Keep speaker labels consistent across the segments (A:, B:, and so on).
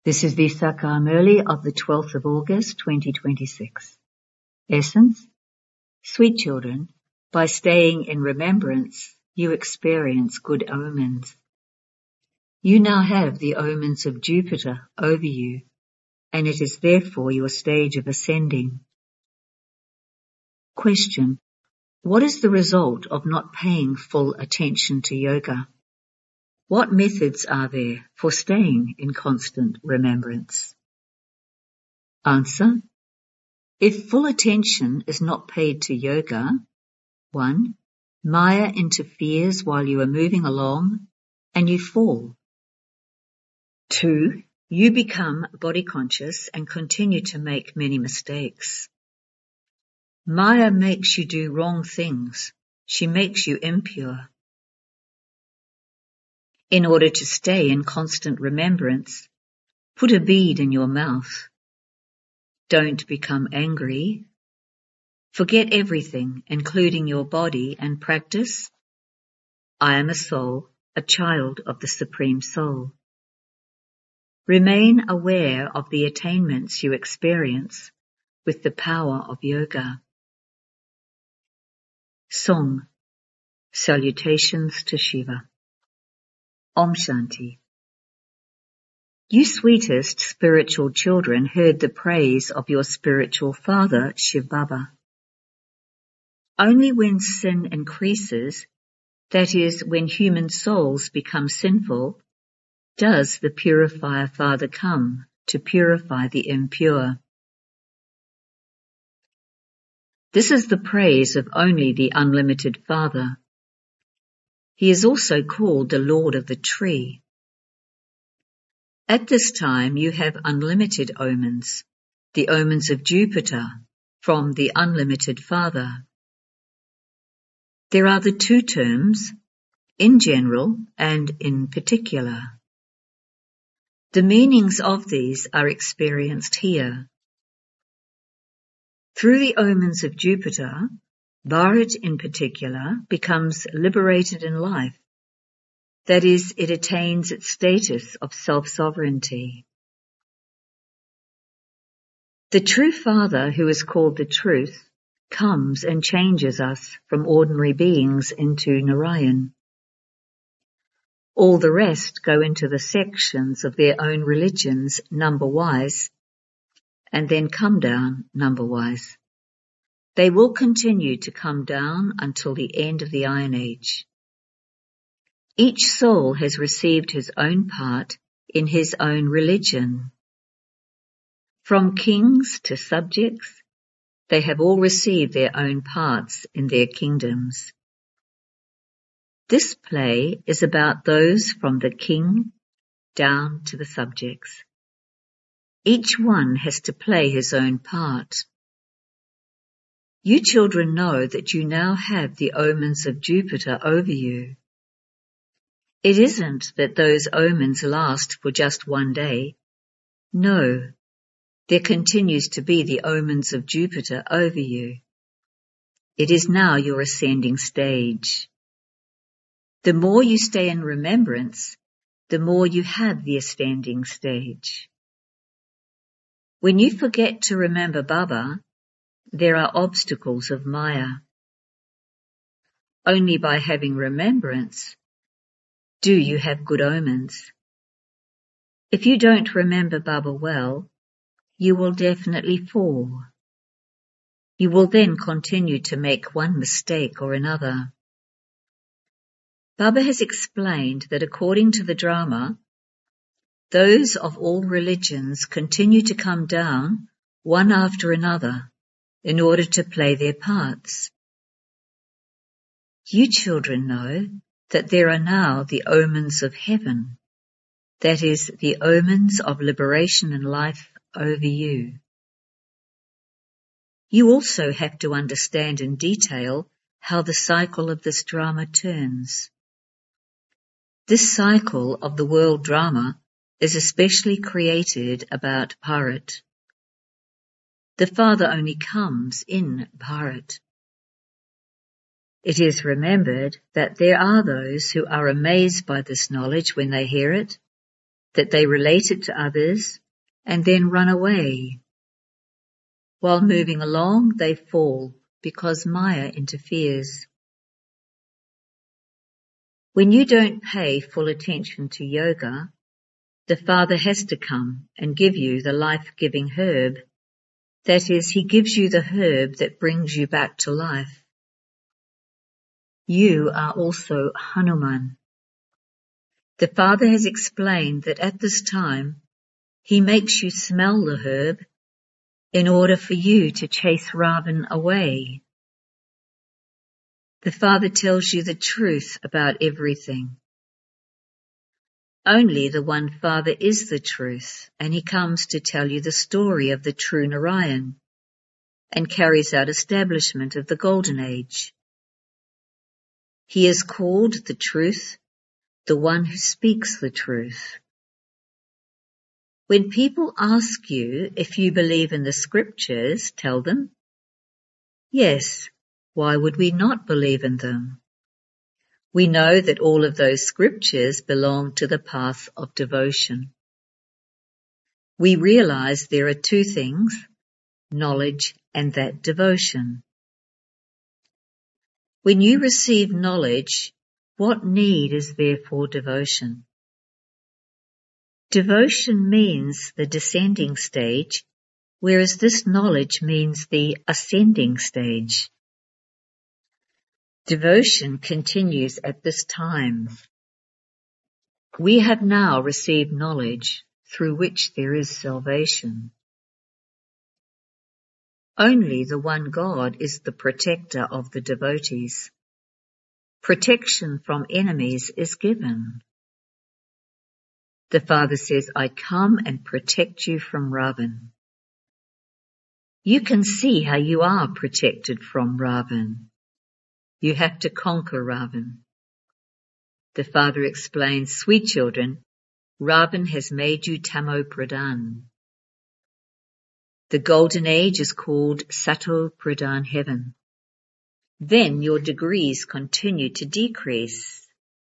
A: This is the Sakar Murli of the 12th of August 2026. Essence: Sweet children, by staying in remembrance, you experience good omens. You now have the omens of Jupiter over you, and it is therefore your stage of ascending. Question: what is the result of not paying full attention to yoga? What methods are there for staying in constant remembrance? Answer: if full attention is not paid to yoga, 1. Maya interferes while you are moving along and you fall. 2. You become body conscious and continue to make many mistakes. Maya makes you do wrong things. She makes you impure. In order to stay in constant remembrance, put a bead in your mouth. Don't become angry. Forget everything, including your body, and practice, I am a soul, a child of the Supreme Soul. Remain aware of the attainments you experience with the power of yoga. Song. Salutations to Shiva. Om Shanti. You sweetest spiritual children heard the praise of your spiritual father, Shiv Baba. Only when sin increases, that is, when human souls become sinful, does the purifier Father come to purify the impure. This is the praise of only the unlimited Father. He is also called the Lord of the Tree. At this time you have unlimited omens, the omens of Jupiter, from the unlimited Father. There are the two terms, in general and in particular. The meanings of these are experienced here. Through the omens of Jupiter, Bharat in particular becomes liberated in life. That is, it attains its status of self-sovereignty. The true Father, who is called the Truth, comes and changes us from ordinary beings into Narayan. All the rest go into the sections of their own religions number-wise, and then come down number-wise. They will continue to come down until the end of the Iron Age. Each soul has received his own part in his own religion. From kings to subjects, they have all received their own parts in their kingdoms. This play is about those from the king down to the subjects. Each one has to play his own part. You children know that you now have the omens of Jupiter over you. It isn't that those omens last for just one day. No, there continues to be the omens of Jupiter over you. It is now your ascending stage. The more you stay in remembrance, the more you have the ascending stage. When you forget to remember Baba, there are obstacles of Maya. Only by having remembrance do you have good omens. If you don't remember Baba well, you will definitely fall. You will then continue to make one mistake or another. Baba has explained that according to the drama, those of all religions continue to come down one after another in order to play their parts. You children know that there are now the omens of heaven, that is, the omens of liberation and life over you. You also have to understand in detail how the cycle of this drama turns. This cycle of the world drama is especially created about Bharat. The Father only comes in Bharat. It is remembered that there are those who are amazed by this knowledge when they hear it, that they relate it to others and then run away. While moving along, they fall because Maya interferes. When you don't pay full attention to yoga, the Father has to come and give you the life-giving herb. That is, he gives you the herb that brings you back to life. You are also Hanuman. The Father has explained that at this time, he makes you smell the herb in order for you to chase Ravan away. The Father tells you the truth about everything. Only the one Father is the truth, and he comes to tell you the story of the true Narayan and carries out establishment of the Golden Age. He is called the truth, the one who speaks the truth. When people ask you if you believe in the scriptures, tell them, yes, why would we not believe in them? We know that all of those scriptures belong to the path of devotion. We realize there are two things, knowledge and that devotion. When you receive knowledge, what need is there for devotion? Devotion means the descending stage, whereas this knowledge means the ascending stage. Devotion continues at this time. We have now received knowledge through which there is salvation. Only the one God is the protector of the devotees. Protection from enemies is given. The Father says, I come and protect you from Ravan. You can see how you are protected from Ravan. You have to conquer Ravan. The Father explains, sweet children, Ravan has made you Tamo Pradhan. The Golden Age is called Sato Pradhan Heaven. Then your degrees continue to decrease.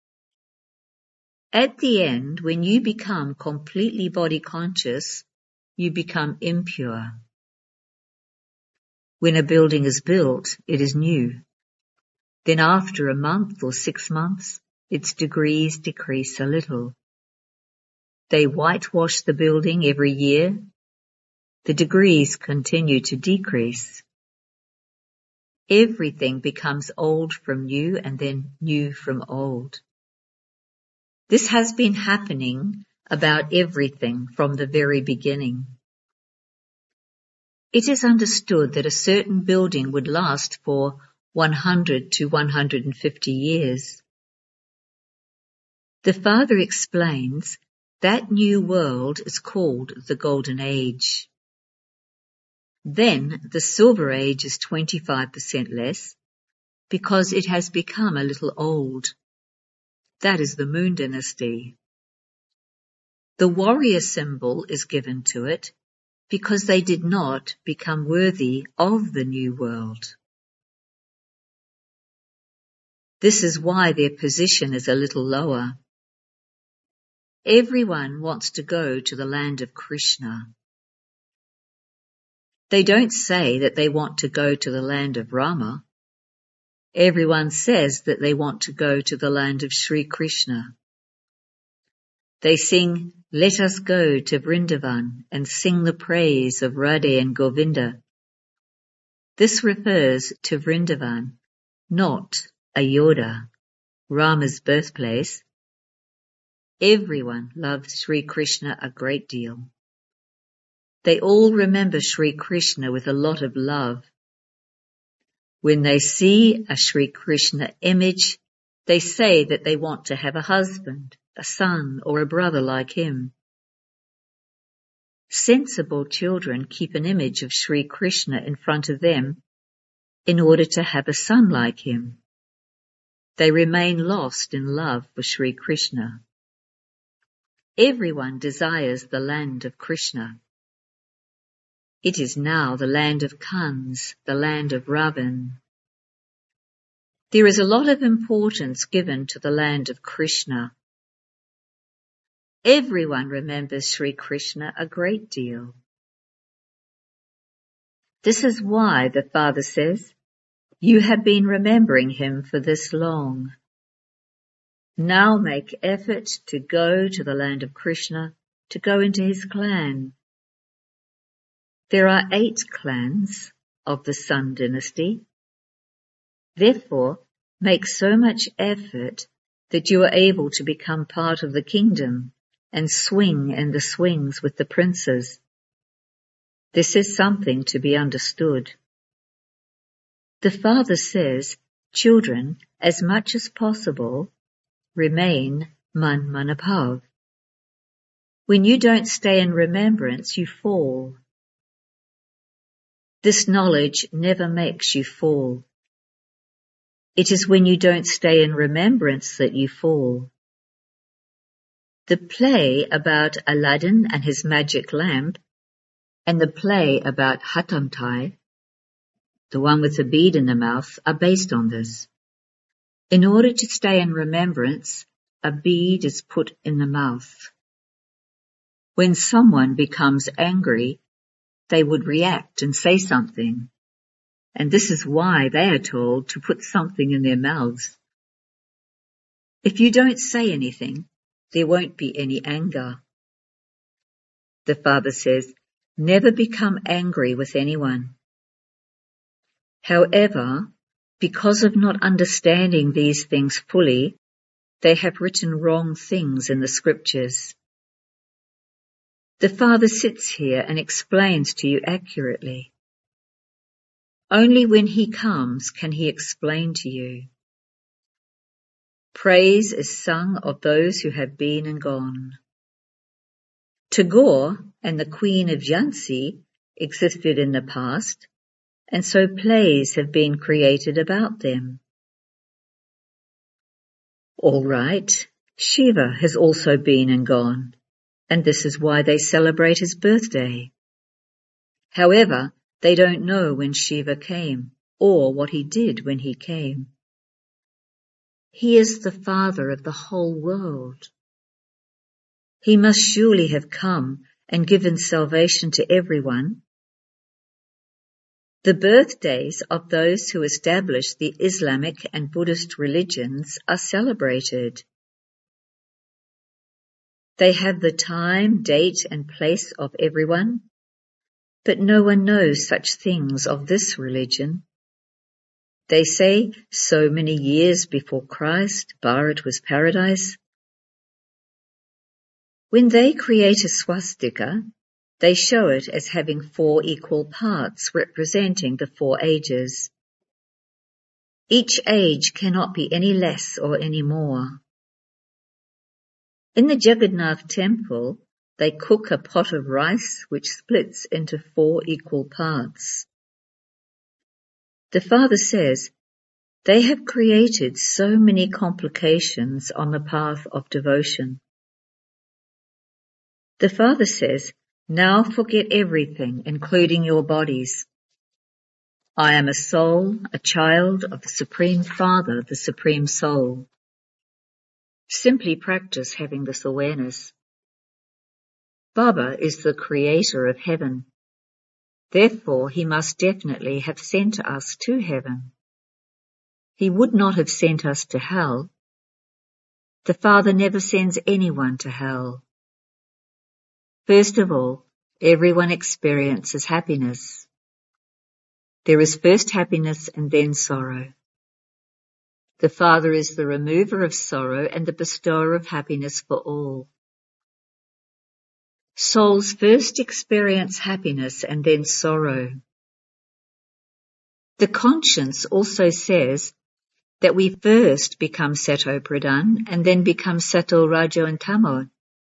A: At the end, when you become completely body conscious, you become impure. When a building is built, it is new. Then after a month or 6 months, its degrees decrease a little. They whitewash the building every year. The degrees continue to decrease. Everything becomes old from new and then new from old. This has been happening about everything from the very beginning. It is understood that a certain building would last for 100 to 150 years. The Father explains that new world is called the Golden Age. Then the Silver Age is 25% less because it has become a little old. That is the Moon Dynasty. The warrior symbol is given to it because they did not become worthy of the new world. This is why their position is a little lower. Everyone wants to go to the land of Krishna. They don't say that they want to go to the land of Rama. Everyone says that they want to go to the land of Sri Krishna. They sing, let us go to Vrindavan and sing the praise of Radhe and Govinda. This refers to Vrindavan, not Ayodhya, Rama's birthplace. Everyone loves Sri Krishna a great deal. They all remember Sri Krishna with a lot of love. When they see a Sri Krishna image, they say that they want to have a husband, a son, or a brother like him. Sensible children keep an image of Sri Krishna in front of them in order to have a son like him. They remain lost in love for Sri Krishna. Everyone desires the land of Krishna. It is now the land of Kans, the land of Ravan. There is a lot of importance given to the land of Krishna. Everyone remembers Sri Krishna a great deal. This is why the Father says, you have been remembering him for this long. Now make effort to go to the land of Krishna, to go into his clan. There are 8 clans of the Sun dynasty. Therefore, make so much effort that you are able to become part of the kingdom and swing in the swings with the princes. This is something to be understood. The Father says, children, as much as possible, remain man-manabhav. When you don't stay in remembrance, you fall. This knowledge never makes you fall. It is when you don't stay in remembrance that you fall. The play about Aladdin and his magic lamp, and the play about Hatamtai, the one with the bead in the mouth, are based on this. In order to stay in remembrance, a bead is put in the mouth. When someone becomes angry, they would react and say something, and this is why they are told to put something in their mouths. If you don't say anything, there won't be any anger. The Father says, never become angry with anyone. However, because of not understanding these things fully, they have written wrong things in the scriptures. The Father sits here and explains to you accurately. Only when he comes can he explain to you. Praise is sung of those who have been and gone. Tagore and the Queen of Jhansi existed in the past, and so plays have been created about them. All right, Shiva has also been and gone, and this is why they celebrate his birthday. However, they don't know when Shiva came, or what he did when he came. He is the Father of the whole world. He must surely have come and given salvation to everyone. The birthdays of those who established the Islamic and Buddhist religions are celebrated. They have the time, date, and place of everyone, but no one knows such things of this religion. They say so many years before Christ, Bharat was paradise. When they create a swastika, they show it as having 4 equal parts representing the 4 ages. Each age cannot be any less or any more. In the Jagannath temple, they cook a pot of rice which splits into 4 equal parts. The Father says, they have created so many complications on the path of devotion. The Father says, now forget everything, including your bodies. I am a soul, a child of the Supreme Father, the Supreme Soul. Simply practice having this awareness. Baba is the creator of heaven. Therefore, he must definitely have sent us to heaven. He would not have sent us to hell. The Father never sends anyone to hell. First of all, everyone experiences happiness. There is first happiness and then sorrow. The Father is the remover of sorrow and the bestower of happiness for all. Souls first experience happiness and then sorrow. The conscience also says that we first become Sato Pradhan and then become Sato, Rajo and Tamo.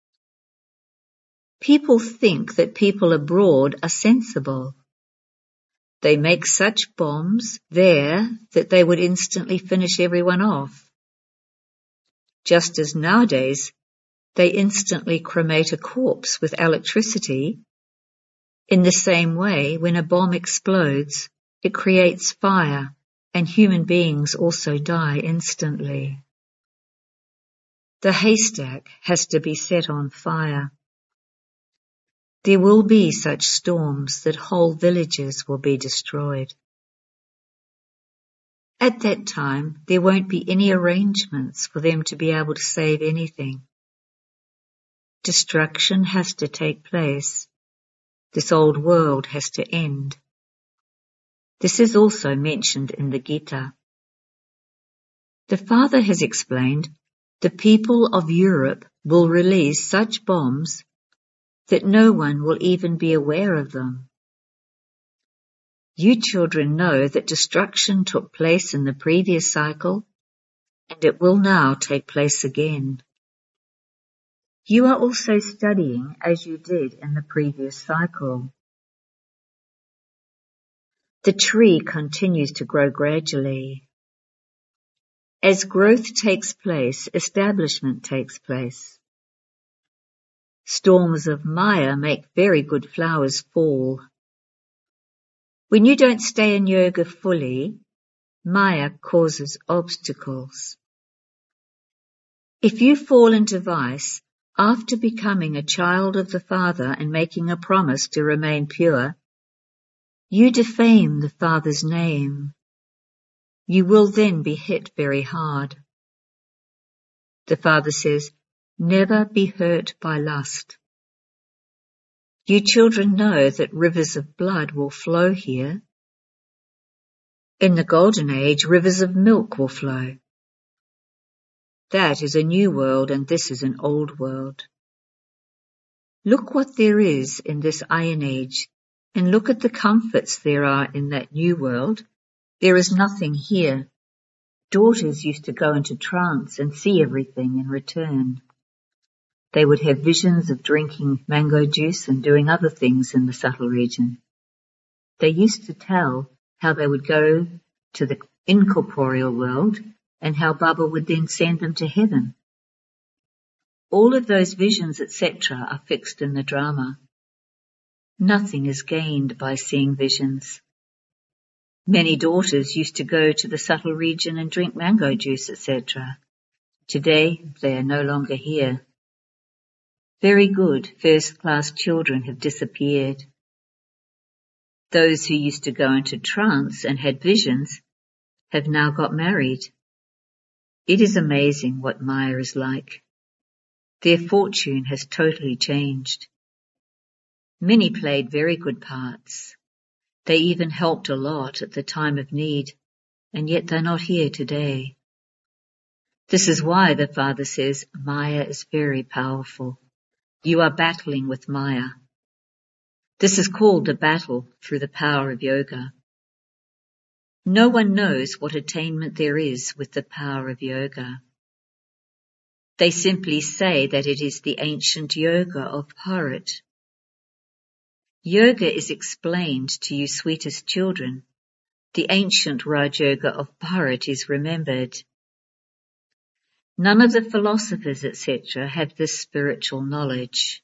A: People think that people abroad are sensible. They make such bombs there that they would instantly finish everyone off. Just as nowadays, they instantly cremate a corpse with electricity. In the same way, when a bomb explodes, it creates fire, and human beings also die instantly. The haystack has to be set on fire. There will be such storms that whole villages will be destroyed. At that time, there won't be any arrangements for them to be able to save anything. Destruction has to take place. This old world has to end. This is also mentioned in the Gita. The Father has explained the people of Europe will release such bombs that no one will even be aware of them. You children know that destruction took place in the previous cycle, and it will now take place again. You are also studying as you did in the previous cycle. The tree continues to grow gradually. As growth takes place, establishment takes place. Storms of Maya make very good flowers fall. When you don't stay in yoga fully, Maya causes obstacles. If you fall into vice after becoming a child of the Father and making a promise to remain pure, you defame the Father's name. You will then be hit very hard. The Father says, never be hurt by lust. You children know that rivers of blood will flow here. In the Golden Age, rivers of milk will flow. That is a new world and this is an old world. Look what there is in this Iron Age and look at the comforts there are in that new world. There is nothing here. Daughters used to go into trance and see everything and return. They would have visions of drinking mango juice and doing other things in the subtle region. They used to tell how they would go to the incorporeal world and how Baba would then send them to heaven. All of those visions, etc., are fixed in the drama. Nothing is gained by seeing visions. Many daughters used to go to the subtle region and drink mango juice, etc. Today, they are no longer here. Very good, first-class children have disappeared. Those who used to go into trance and had visions have now got married. It is amazing what Maya is like. Their fortune has totally changed. Many played very good parts. They even helped a lot at the time of need, and yet they're not here today. This is why the Father says Maya is very powerful. You are battling with Maya. This is called the battle through the power of yoga. No one knows what attainment there is with the power of yoga. They simply say that it is the ancient yoga of Bharat. Yoga is explained to you sweetest children. The ancient Raj Yoga of Bharat is remembered. None of the philosophers, etc., have this spiritual knowledge.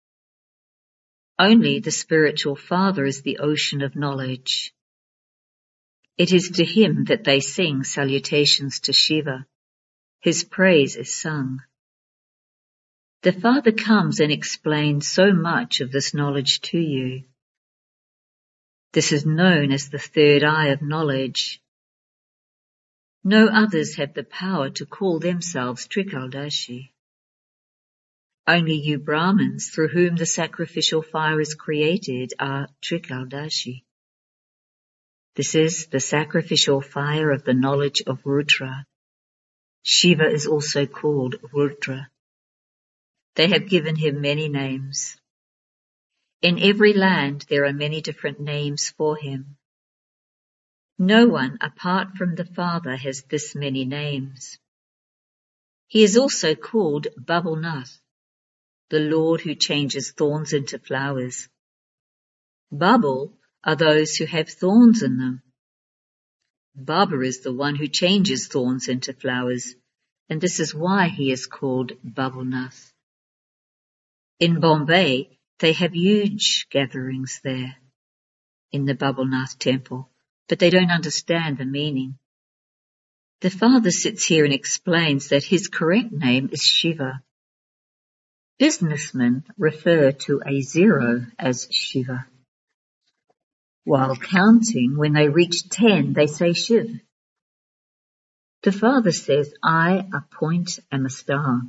A: Only the spiritual Father is the ocean of knowledge. It is to him that they sing salutations to Shiva. His praise is sung. The Father comes and explains so much of this knowledge to you. This is known as the third eye of knowledge. No others have the power to call themselves Trikaldashi. Only you Brahmins, through whom the sacrificial fire is created, are Trikaldashi. This is the sacrificial fire of the knowledge of Rudra. Shiva is also called Rudra. They have given him many names. In every land there are many different names for him. No one apart from the Father has this many names. He is also called Babulnath, the Lord who changes thorns into flowers. Babul are those who have thorns in them. Baba is the one who changes thorns into flowers, and this is why he is called Babulnath. In Bombay, they have huge gatherings there in the Babulnath temple, but they don't understand the meaning. The father sits here and explains that his correct name is Shiva. Businessmen refer to a zero as Shiva. While counting, when they reach 10, they say Shiv. The father says, I, a point, am a star.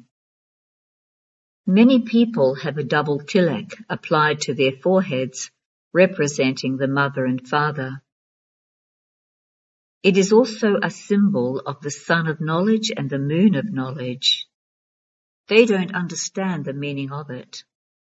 A: Many people have a double tilak applied to their foreheads, representing the mother and father. It is also a symbol of the sun of knowledge and the moon of knowledge. They don't understand the meaning of it.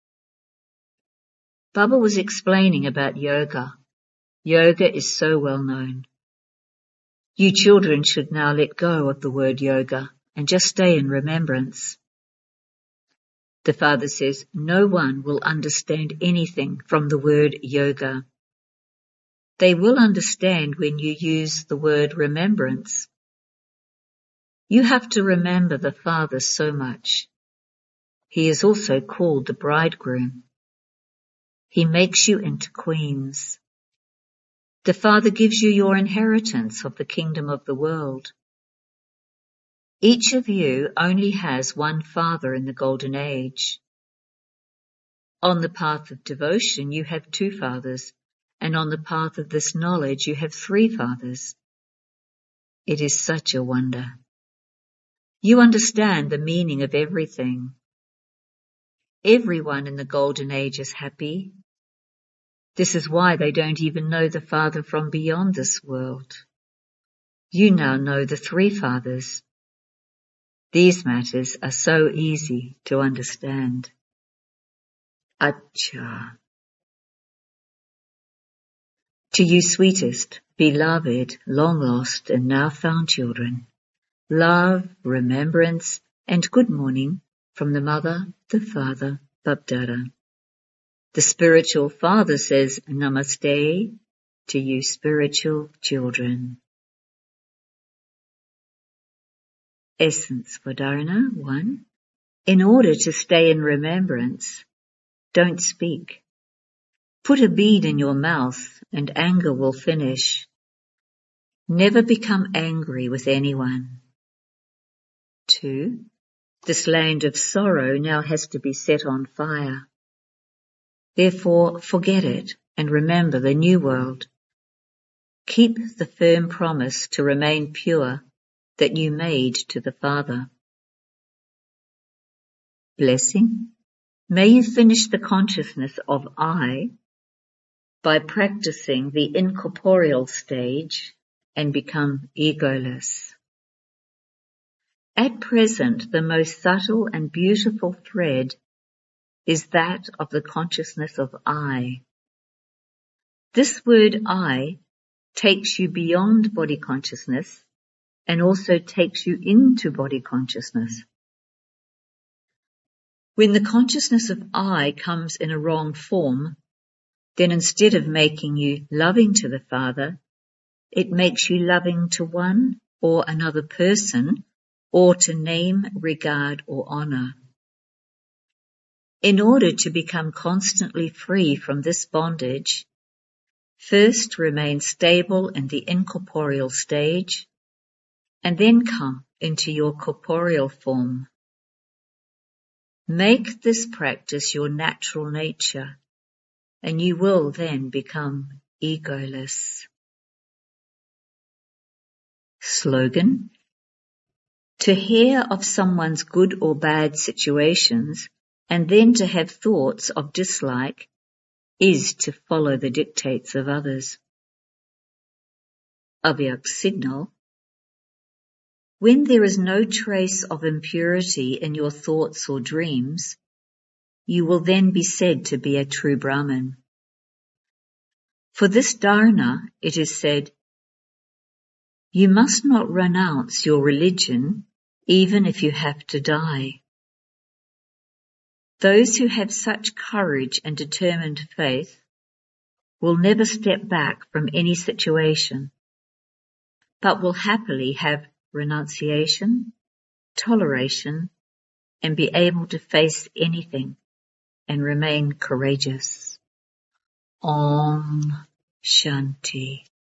A: Baba was explaining about yoga. Yoga is so well known. You children should now let go of the word yoga and just stay in remembrance. The father says no one will understand anything from the word yoga. They will understand when you use the word remembrance. You have to remember the Father so much. He is also called the bridegroom. He makes you into queens. The Father gives you your inheritance of the kingdom of the world. Each of you only has one father in the golden age. On the path of devotion you have two fathers, and on the path of this knowledge you have three fathers. It is such a wonder. You understand the meaning of everything. Everyone in the golden age is happy. This is why they don't even know the Father from beyond this world. You now know the three fathers. These matters are so easy to understand. Acha. To you sweetest, beloved, long lost and now found children, love, remembrance and good morning from the Mother, the Father, Babdada. The spiritual father says Namaste to you spiritual children. Essence for Dharana 1. In order to stay in remembrance, don't speak. Put a bead in your mouth and anger will finish. Never become angry with anyone. 2. This land of sorrow now has to be set on fire. Therefore, forget it and remember the new world. Keep the firm promise to remain pure that you made to the Father. Blessing. May you finish the consciousness of I by practicing the incorporeal stage and become egoless. At present, the most subtle and beautiful thread is that of the consciousness of I. This word I takes you beyond body consciousness and also takes you into body consciousness. When the consciousness of I comes in a wrong form, then instead of making you loving to the Father, it makes you loving to one or another person or to name, regard or honor. In order to become constantly free from this bondage, first remain stable in the incorporeal stage and then come into your corporeal form. Make this practice your natural nature and you will then become egoless. Slogan. To hear of someone's good or bad situations and then to have thoughts of dislike is to follow the dictates of others. Avyak signal. When there is no trace of impurity in your thoughts or dreams, you will then be said to be a true Brahmin. For this dharana, it is said, you must not renounce your religion even if you have to die. Those who have such courage and determined faith will never step back from any situation, but will happily have renunciation, toleration, and be able to face anything and remain courageous. Om Shanti.